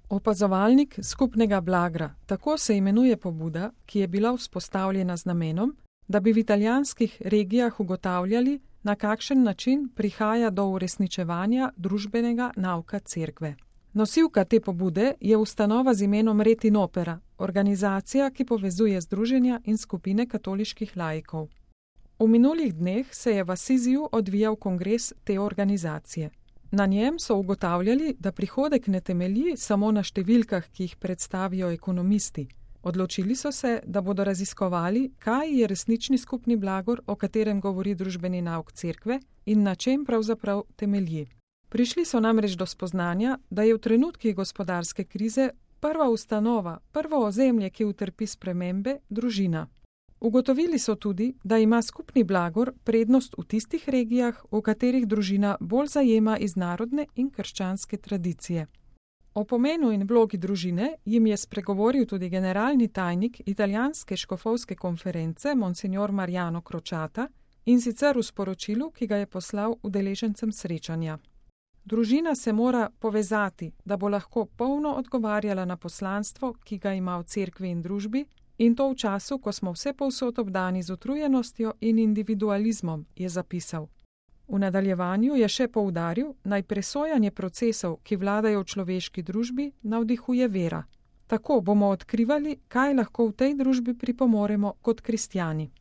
Opazovalnik skupnega blagra, tako se imenuje pobuda, ki je bila vzpostavljena z namenom, da bi v italijanskih regijah ugotavljali, na kakšen način prihaja do uresničevanja družbenega nauka cerkve. Nosilka te pobude je ustanova z imenom Ret in Opera, organizacija, ki povezuje združenja in skupine katoliških laikov. V minulih dneh se je v Assiziju odvijal kongres te organizacije. Na njem so ugotavljali, da prihodek ne temelji samo na številkah, ki jih predstavijo ekonomisti. Odločili so se, da bodo raziskovali, kaj je resnični skupni blagor, o katerem govori družbeni nauk cerkve in na čem pravzaprav temelji. Prišli so namreč do spoznanja, da je v trenutkih gospodarske krize prva ustanova, prvo ozemlje, ki utrpi spremembe, družina. Ugotovili so tudi, da ima skupni blagor prednost v tistih regijah, v katerih družina bolj zajema iz narodne in krščanske tradicije. O pomenu in vlogi družine jim je spregovoril tudi generalni tajnik italijanske škofovske konference Monsignor Mariano Crociata, in sicer v sporočilu, ki ga je poslal udeležencem srečanja. Družina se mora povezati, da bo lahko polno odgovarjala na poslanstvo, ki ga ima v cerkvi in družbi, in to v času, ko smo vse povsod obdani z utrujenostjo in individualizmom, je zapisal. V nadaljevanju je še poudaril, naj presojanje procesov, ki vladajo v človeški družbi, navdihuje vera. Tako bomo odkrivali, kaj lahko v tej družbi pripomoremo kot kristjani.